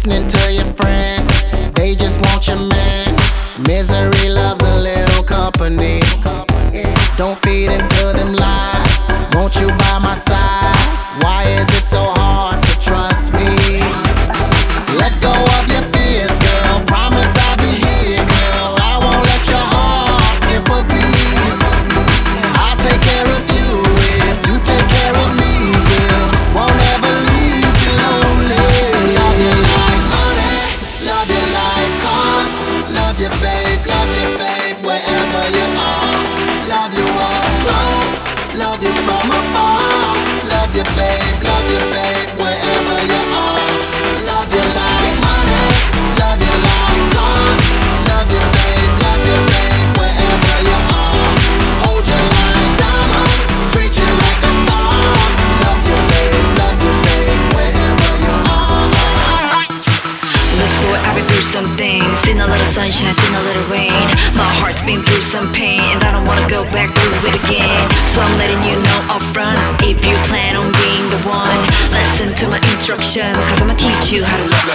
listening to your friends. They just want your man. Misery loves a little company. Don't feed into them lies. Want you by my side. Why is it so hard to trust me? Let go of your fears, girl. Promise I'll be here, girl. I won't let your heart skip a beat. I'll take care of you if you take care of me, girl. Won't ever leave you lonely. Love you like money, love you like cars. Love you, babe, wherever you are. Love you up close, love you from afar. Love you, babe, wherever you are. Love you like money, love you like cars. Love you, babe, wherever you are. Hold you like diamonds, treat you like a star. Love you, babe, wherever you are. Look boy, I've been through some things. Seen a little sunshine, seen a little rain. My heart's been through some pain, and I don't wanna go back through it again. So I'm letting you know up front, if you plan on being the one, listen to my instructions, cause I'ma teach you how to love.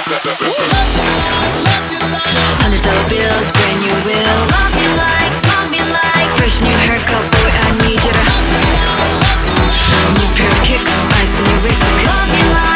$100 bills, brand new wheels. Love me like fresh new haircut, boy, I need you to. New pair of kicks, ice on your wrist. Love me like